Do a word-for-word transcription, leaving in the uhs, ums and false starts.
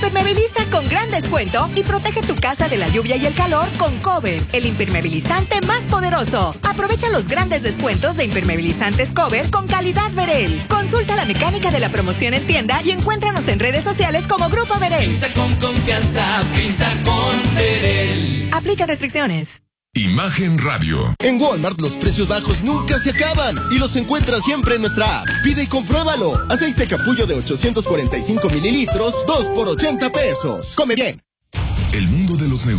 Impermeabiliza con gran descuento y protege tu casa de la lluvia y el calor con Cover, el impermeabilizante más poderoso. Aprovecha los grandes descuentos de impermeabilizantes Cover con calidad Verel. Consulta la mecánica de la promoción en tienda y encuéntranos en redes sociales como Grupo Verel. Pinta con confianza, pinta con Verel. Aplica restricciones. Imagen Radio. En Walmart los precios bajos nunca se acaban y los encuentras siempre en nuestra app. Pide y compruébalo. Aceite capullo de ochocientos cuarenta y cinco mililitros, dos por ochenta pesos. Come bien. El mundo de los negocios